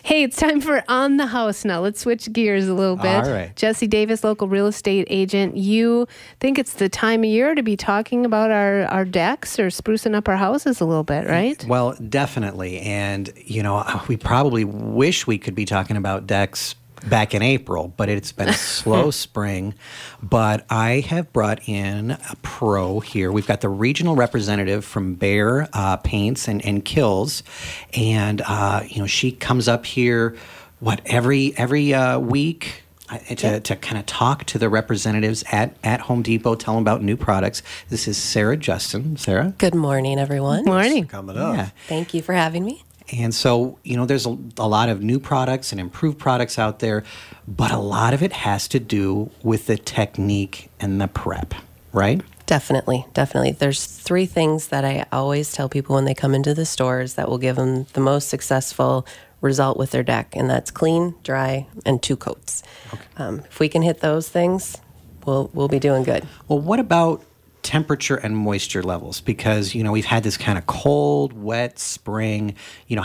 Hey, it's time for On the House now. Let's switch gears a little bit. All right. Jesse Davis, local real estate agent. You think it's the time of year to be talking about our decks or sprucing up our houses a little bit, right? Well, definitely. And, we probably wish we could be talking about decks back in April, but it's been a slow spring. But I have brought in a pro here. We've got the regional representative from Behr Paints and Kills. And, she comes up here, every week to kind of talk to the representatives at Home Depot, tell them about new products. This is Sarah Justin. Sarah? Good morning, everyone. Morning. Coming up. Yeah. Thank you for having me. And so, there's a lot of new products and improved products out there, but a lot of it has to do with the technique and the prep, right? Definitely. There's 3 things that I always tell people when they come into the stores that will give them the most successful result with their deck, and that's clean, dry, and 2 coats. Okay. If we can hit those things, we'll be doing good. Well, what about temperature and moisture levels? Because, we've had this kind of cold, wet spring. There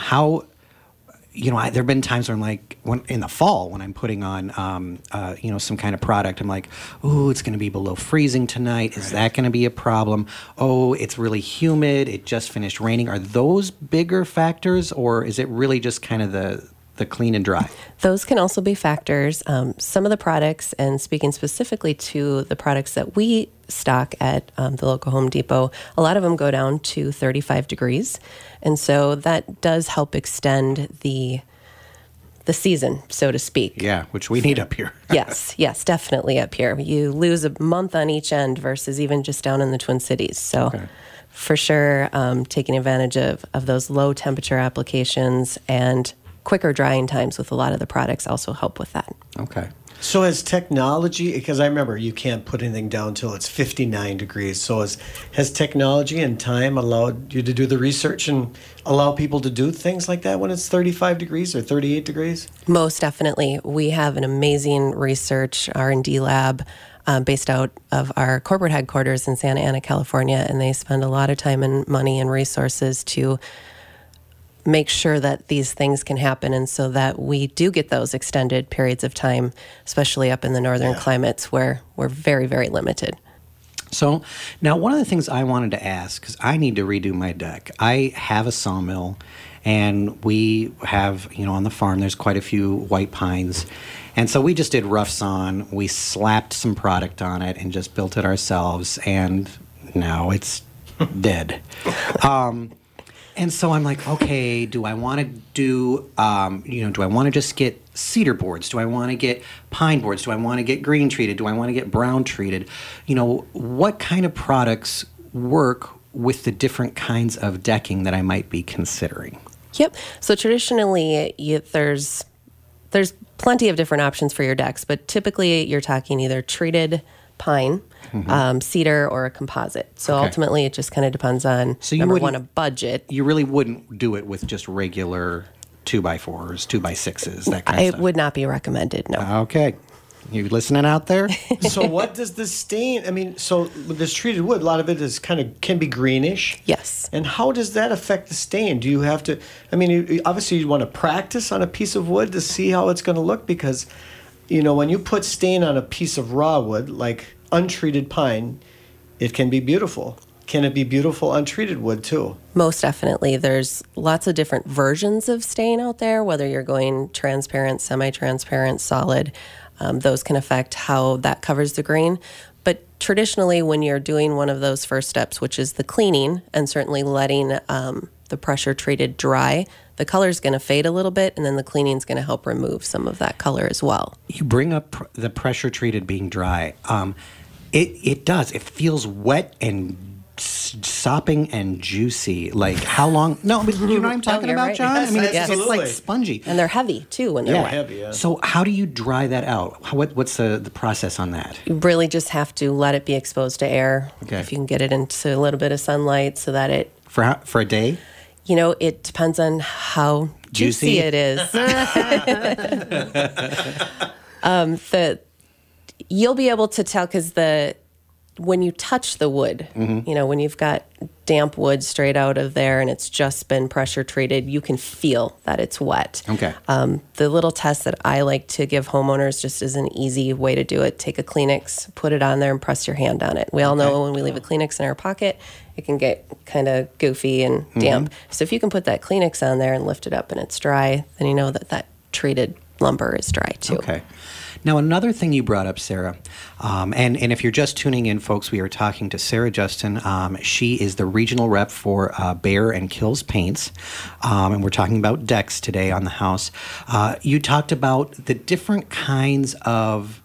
have been times where I'm like, in the fall, when I'm putting on, some kind of product, I'm like, oh, it's going to be below freezing tonight. Is that going to be a problem? Oh, it's really humid. It just finished raining. Are those bigger factors, or is it really just kind of the clean and dry? Those can also be factors. Some of the products, and speaking specifically to the products that we stock at the local Home Depot, a lot of them go down to 35 degrees. And so that does help extend the season, so to speak. Yeah, which we need up here. Yes, definitely up here. You lose a month on each end versus even just down in the Twin Cities. So for sure, taking advantage of those low temperature applications and quicker drying times with a lot of the products also help with that. Okay. So has technology, because I remember you can't put anything down until it's 59 degrees. So has technology and time allowed you to do the research and allow people to do things like that when it's 35 degrees or 38 degrees? Most definitely. We have an amazing research R&D lab based out of our corporate headquarters in Santa Ana, California, and they spend a lot of time and money and resources to make sure that these things can happen, and so that we do get those extended periods of time, especially up in the northern climates where we're very, very limited. So now one of the things I wanted to ask, because I need to redo my deck. I have a sawmill, and we have, on the farm, there's quite a few white pines. And so we just did rough sawn. We slapped some product on it and just built it ourselves, and now it's dead. And so I'm like, okay, do I want to do I want to just get cedar boards? Do I want to get pine boards? Do I want to get green treated? Do I want to get brown treated? What kind of products work with the different kinds of decking that I might be considering? Yep. So traditionally, there's plenty of different options for your decks, but typically you're talking either treated pine, cedar, or a composite. So ultimately, it just kind of depends on, number one, a budget. You really wouldn't do it with just regular 2x4s, 2x6s, that kind of stuff? It would not be recommended, no. Okay. You listening out there? So what does the stain, so with this treated wood, a lot of it can be greenish. Yes. And how does that affect the stain? Do you have to, obviously you want to practice on a piece of wood to see how it's going to look, because when you put stain on a piece of raw wood, like untreated pine, it can be beautiful. Can it be beautiful untreated wood too? Most definitely. There's lots of different versions of stain out there, whether you're going transparent, semi-transparent, solid. Those can affect how that covers the grain. But traditionally, when you're doing one of those first steps, which is the cleaning and certainly letting the pressure treated dry, the color is going to fade a little bit, and then the cleaning is going to help remove some of that color as well. You bring up the pressure treated being dry. It does. It feels wet and sopping and juicy. Like how long? No, but you know what I'm talking about, right. John? Yes, It's like spongy. And they're heavy, too, when they're wet. Heavy, yeah. So how do you dry that out? What's the process on that? You really just have to let it be exposed to air. Okay. If you can get it into a little bit of sunlight so that it... For a day? It depends on how juicy it is. You'll be able to tell because the when you touch the wood, when you've got damp wood straight out of there and it's just been pressure treated, you can feel that it's wet. Okay. The little test that I like to give homeowners just as an easy way to do it, take a Kleenex, put it on there and press your hand on it. We all know when we leave a Kleenex in our pocket, it can get kind of goofy and damp. So if you can put that Kleenex on there and lift it up and it's dry, then you know that treated lumber is dry too. Okay. Now, another thing you brought up, Sarah, and if you're just tuning in, folks, we are talking to Sarah Justin. She is the regional rep for Behr and Kills Paints, and we're talking about decks today on the house. You talked about the different kinds of,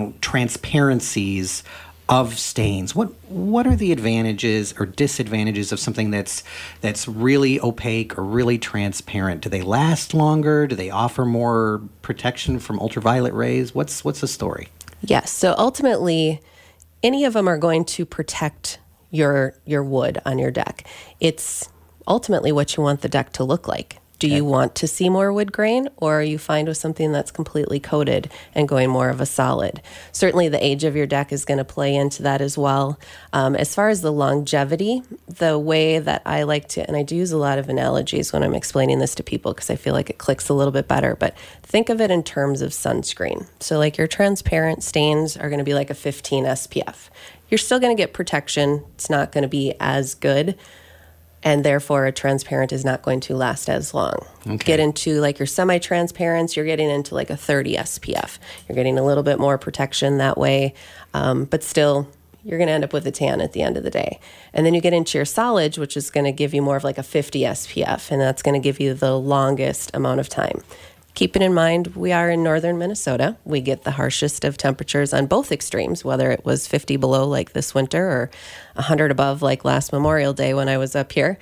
transparencies of stains. What are the advantages or disadvantages of something that's really opaque or really transparent? Do they last longer? Do they offer more protection from ultraviolet rays? What's the story? Yes. So ultimately, any of them are going to protect your wood on your deck. It's ultimately what you want the deck to look like. Do you want to see more wood grain, or are you fine with something that's completely coated and going more of a solid? Certainly the age of your deck is going to play into that as well. As far as the longevity, the way that I like to, and I do use a lot of analogies when I'm explaining this to people because I feel like it clicks a little bit better, but think of it in terms of sunscreen. So like your transparent stains are going to be like a 15 SPF. You're still going to get protection. It's not going to be as good. And therefore, a transparent is not going to last as long. Okay. Get into like your semi-transparents, you're getting into like a 30 SPF. You're getting a little bit more protection that way, but still, you're going to end up with a tan at the end of the day. And then you get into your solids, which is going to give you more of like a 50 SPF, and that's going to give you the longest amount of time. Keeping in mind, we are in northern Minnesota. We get the harshest of temperatures on both extremes, whether it was 50 below like this winter or 100 above like last Memorial Day when I was up here.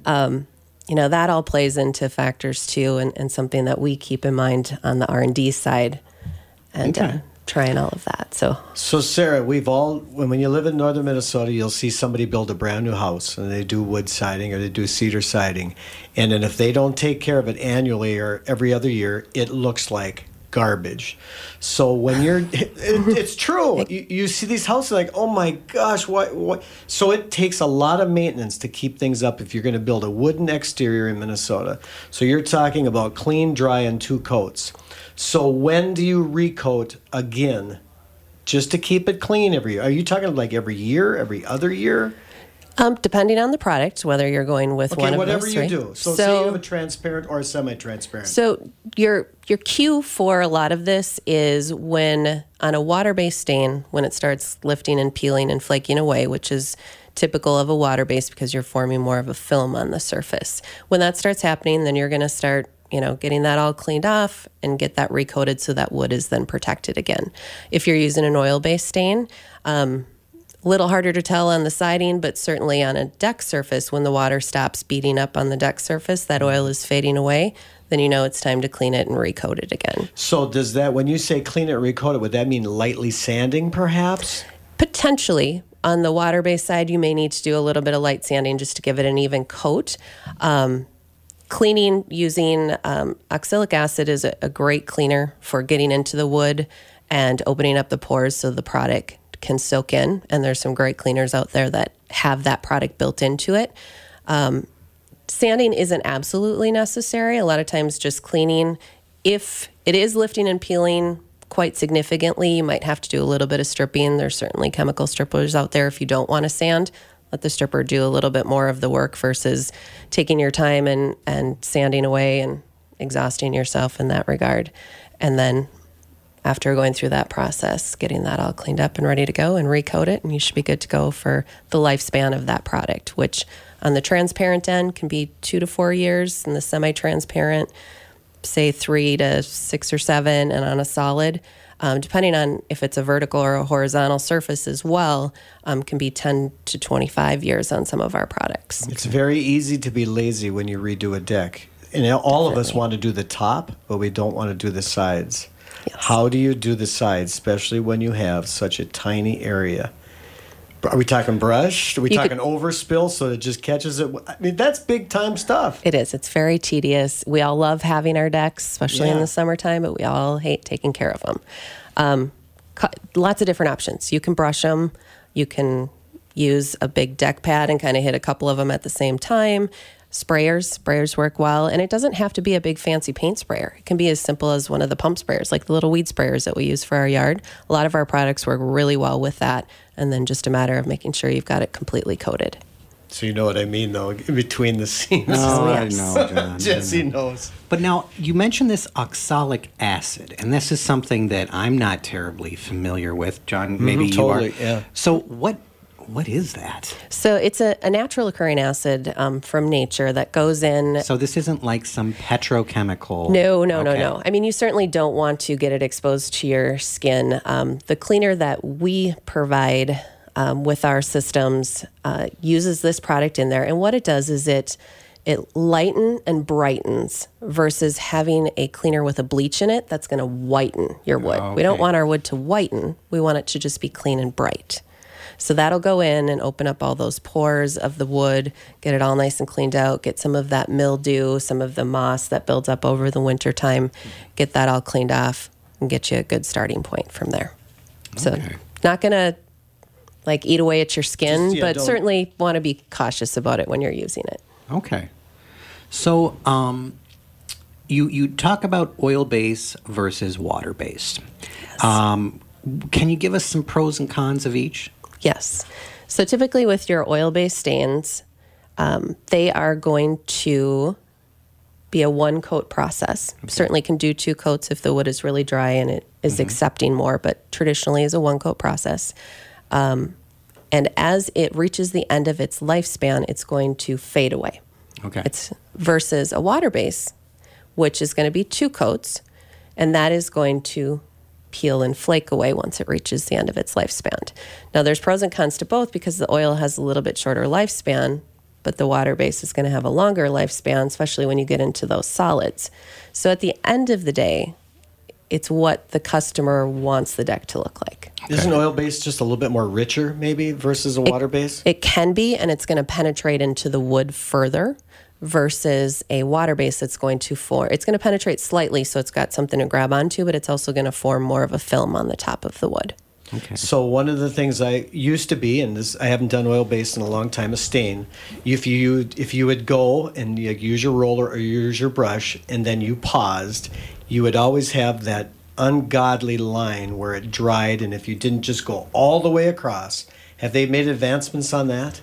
That all plays into factors too, and something that we keep in mind on the R&D side and trying all of that. So Sarah, when you live in northern Minnesota, you'll see somebody build a brand new house and they do wood siding or they do cedar siding. And then if they don't take care of it annually or every other year, it looks like garbage. So when it's true. You see these houses like, oh my gosh, what? So it takes a lot of maintenance to keep things up if you're going to build a wooden exterior in Minnesota. So you're talking about clean, dry, and 2 coats. So when do you recoat again, just to keep it clean every year? Are you talking like every year, every other year? Depending on the product, whether you're going with one of those. Whatever you do. So say you have a transparent or a semi-transparent. So your cue for a lot of this is when on a water-based stain, when it starts lifting and peeling and flaking away, which is typical of a water-based because you're forming more of a film on the surface. When that starts happening, then you're going to start getting that all cleaned off and get that recoated so that wood is then protected again. If you're using an oil-based stain, little harder to tell on the siding, but certainly on a deck surface, when the water stops beating up on the deck surface, that oil is fading away, then it's time to clean it and recoat it again. So does that, when you say clean it and recoat it, would that mean lightly sanding perhaps? Potentially. On the water-based side, you may need to do a little bit of light sanding just to give it an even coat. Cleaning using oxalic acid is a great cleaner for getting into the wood and opening up the pores so the product can soak in. And there's some great cleaners out there that have that product built into it. Sanding isn't absolutely necessary. A lot of times just cleaning. If it is lifting and peeling quite significantly, you might have to do a little bit of stripping. There's certainly chemical strippers out there if you don't want to sand. Let the stripper do a little bit more of the work versus taking your time and sanding away and exhausting yourself in that regard. And then after going through that process, getting that all cleaned up and ready to go and recoat it, and you should be good to go for the lifespan of that product, which on the transparent end can be 2 to 4 years, and the semi-transparent, say 3 to 6 or 7, and on a solid, depending on if it's a vertical or a horizontal surface as well, can be 10 to 25 years on some of our products. It's very easy to be lazy when you redo a deck. And all of us want to do the top, but we don't want to do the sides. Yes. How do you do the sides, especially when you have such a tiny area? Are we talking brush? Are we talking overspill so it just catches it? I mean, that's big time stuff. It is. It's very tedious. We all love having our decks, especially in the summertime, but we all hate taking care of them. Lots of different options. You can brush them. You can use a big deck pad and kind of hit a couple of them at the same time. Sprayers work well, and it doesn't have to be a big fancy paint sprayer. It can be as simple as one of the pump sprayers, like the little weed sprayers that we use for our yard. A lot of our products work really well with that, and then just a matter of making sure you've got it completely coated. So you know what I mean, though, in between the scenes. Oh, Yes. I know, John. Jesse I know. knows. But now, you mentioned this oxalic acid, and this is something that I'm not terribly familiar with. John, maybe you totally, are. yeah. So what is that? So it's a natural occurring acid from nature that goes in. So this isn't like some petrochemical. No. Okay. I mean, you certainly don't want to get it exposed to your skin. The cleaner that we provide with our systems uses this product in there. And what it does is it lightens and brightens versus having a cleaner with a bleach in it that's going to whiten your wood. We don't Okay. want our wood to whiten. We want it to just be clean and bright. So that'll go in and open up all those pores of the wood, get it all nice and cleaned out, get some of that mildew, some of the moss that builds up over the winter time, get that all cleaned off, and get you a good starting point from there. So Okay. not going to like eat away at your skin, Just, yeah, but don't- certainly want to be cautious about it when you're using it. Okay. So you talk about oil-based versus water-based. Can you give us some pros and cons of each? Yes. So typically with your oil-based stains, they are going to be a one-coat process. Certainly can do 2 coats if the wood is really dry and it is accepting more, but traditionally is a one-coat process. And as it reaches the end of its lifespan, it's going to fade away. Okay. It's versus a water base, which is going to be 2 coats, and that is going to peel and flake away once it reaches the end of its lifespan. Now, there's pros and cons to both because the oil has a little bit shorter lifespan, but the water base is going to have a longer lifespan, especially when you get into those solids. So at the end of the day, it's what the customer wants the deck to look like. Isn't oil-based just a little bit more richer, maybe, versus a water-based? It can be, and it's going to penetrate into the wood further versus a water base that's going to form. It's going to penetrate slightly, so it's got something to grab onto, but it's also going to form more of a film on the top of the wood. Okay. So one of the things I used to be, and this I haven't done oil-based in a long time, is stain. If you would go and you use your roller or use your brush, and then you paused, you would always have that ungodly line where it dried, and if you didn't just go all the way across. Have they made advancements on that?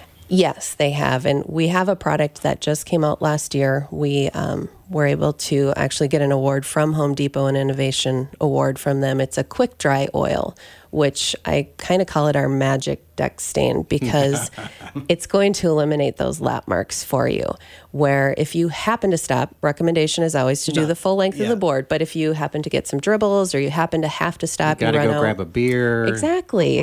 Yes, they have. And we have a product that just came out last year. We were able to actually get an award from Home Depot, an innovation award from them. It's a quick dry oil, which I kind of call it our magic deck stain because it's going to eliminate those lap marks for you. Where if you happen to stop, recommendation is always to do the full length of yeah. the board. But if you happen to get some dribbles or you happen to have to stop, Got to run go out. grab a beer. Exactly.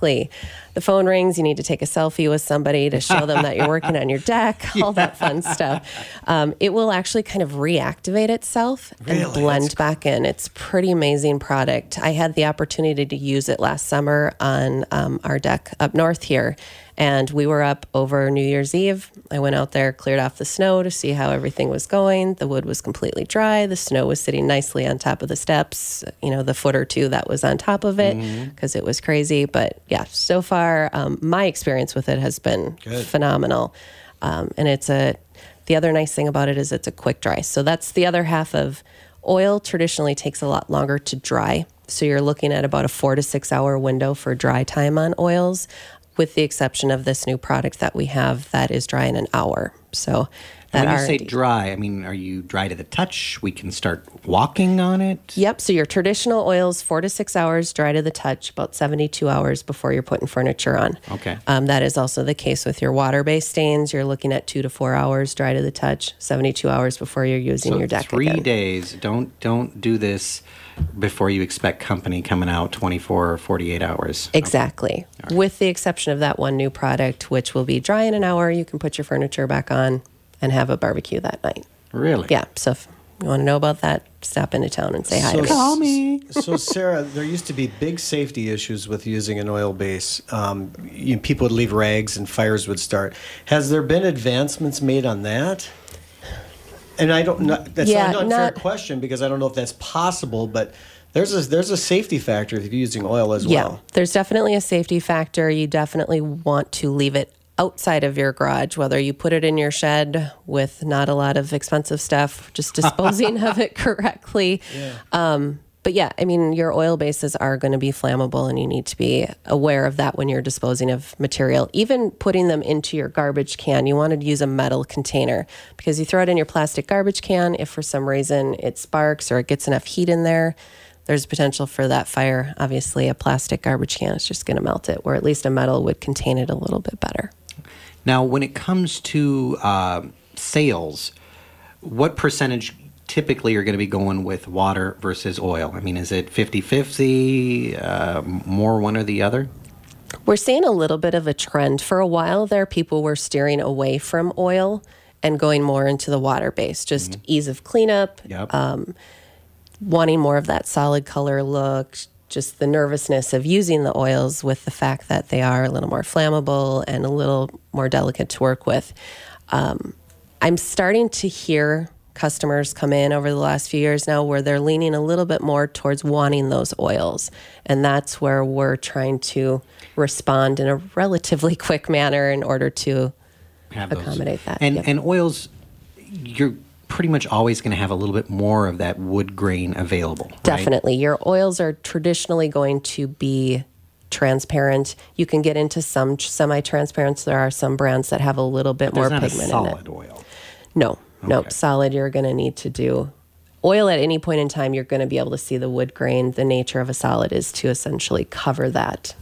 The phone rings, you need to take a selfie with somebody to show them that you're working on your deck, all that fun stuff. It will actually kind of reactivate itself and Really? blend That's back in. It's pretty amazing product. I had the opportunity to use it last summer on our deck up north here. And we were up over New Year's Eve. I went out there, cleared off the snow to see how everything was going. The wood was completely dry. The snow was sitting nicely on top of the steps, the foot or 2 that was on top of it because it was crazy. But yeah, so far, my experience with it has been phenomenal. And the other nice thing about it is it's a quick dry. So that's the other half of oil traditionally takes a lot longer to dry. So you're looking at about a 4 to 6 hour window for dry time on oils, with the exception of this new product that we have that is dry in an hour. So that When you say already- dry, I mean, are you dry to the touch? We can start walking on it? Yep. So your traditional oils, 4 to 6 hours, dry to the touch, about 72 hours before you're putting furniture on. Okay. That is also the case with your water-based stains. You're looking at 2 to 4 hours, dry to the touch, 72 hours before you're using So your deck 3 again. days. Don't do this before you expect company coming out 24 or 48 hours. Exactly. With the exception of that one new product, which will be dry in an hour. You can put your furniture back on and have a barbecue that night. Really? Yeah. So if you want to know about that, stop into town and say hi to me. Call me. So, Sarah, there used to be big safety issues with using an oil base. People would leave rags and fires would start. Has there been advancements made on that? And I don't know. That's Yeah, an unfair not- question because I don't know if that's possible, but there's a safety factor if you're using oil as Yeah, well. there's definitely a safety factor. You definitely want to leave it outside of your garage, whether you put it in your shed with not a lot of expensive stuff, just disposing of it correctly. But yeah, I mean, your oil bases are going to be flammable, and you need to be aware of that when you're disposing of material. Even putting them into your garbage can, you want to use a metal container, because you throw it in your plastic garbage can, if for some reason it sparks or it gets enough heat in there, there's potential for that fire. Obviously, a plastic garbage can is just going to melt it, where at least a metal would contain it a little bit better. Now, when it comes to sales, what percentage typically are going to be going with water versus oil? I mean, is it 50-50, more one or the other? We're seeing a little bit of a trend. For a while there, people were steering away from oil and going more into the water base, just ease of cleanup, wanting more of that solid color look, just the nervousness of using the oils with the fact that they are a little more flammable and a little more delicate to work with. I'm starting to hear customers come in over the last few years now where they're leaning a little bit more towards wanting those oils. And that's where we're trying to respond in a relatively quick manner in order to accommodate that. And oils, you're pretty much always going to have a little bit more of that wood grain available. Right? Definitely. Your oils are traditionally going to be transparent. You can get into some semi-transparent. There are some brands that have a little bit more pigment in it. There's not a solid oil. No. Nope, Okay. solid. You're going to need to do oil at any point in time. You're going to be able to see the wood grain. The nature of a solid is to essentially cover that.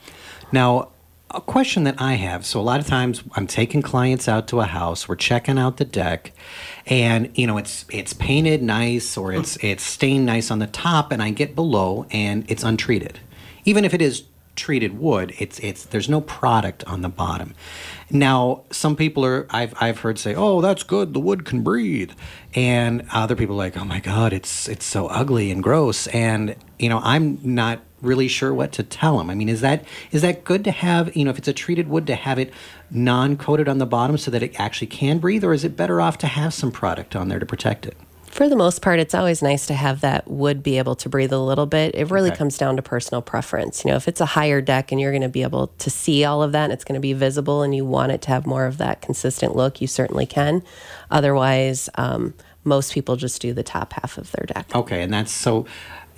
Now, a question that I have, so a lot of times I'm taking clients out to a house, we're checking out the deck, and it's painted nice or it's stained nice on the top, and I get below and it's untreated. Even if it is treated wood, there's no product on the bottom. Now, some people I've heard say, "Oh, that's good, the wood can breathe," and other people are like, "Oh my God, it's so ugly and gross," and I'm not really sure what to tell them. I mean, is that good to have, if it's a treated wood, to have it non-coated on the bottom so that it actually can breathe, or is it better off to have some product on there to protect it? For the most part, it's always nice to have that wood be able to breathe a little bit. It really Okay. comes down to personal preference. If it's a higher deck and you're going to be able to see all of that and it's going to be visible and you want it to have more of that consistent look, you certainly can. Otherwise, most people just do the top half of their deck. Okay, and that's so.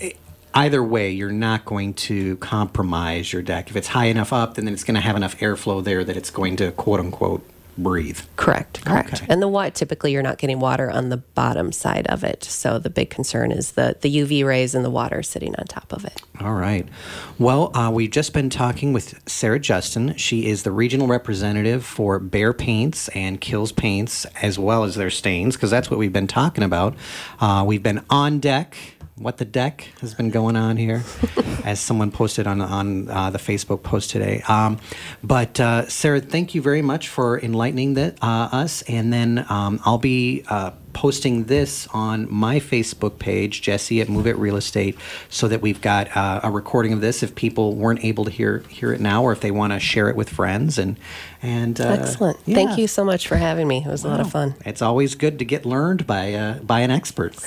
Either way, you're not going to compromise your deck. If it's high enough up, then it's going to have enough airflow there that it's going to quote unquote breathe. Correct. Okay. And typically you're not getting water on the bottom side of it. So the big concern is the UV rays and the water sitting on top of it. All right. Well, we've just been talking with Sarah Justin. She is the regional representative for Behr Paints and Kills Paints, as well as their stains, because that's what we've been talking about. We've been on deck. What the deck has been going on here, as someone posted on the Facebook post today. But Sarah, thank you very much for enlightening us. And then I'll be posting this on my Facebook page, Jesse at Move It Real Estate, so that we've got a recording of this if people weren't able to hear it now, or if they want to share it with friends. And Excellent. Yeah. Thank you so much for having me. It was a lot of fun. It's always good to get learned by an expert.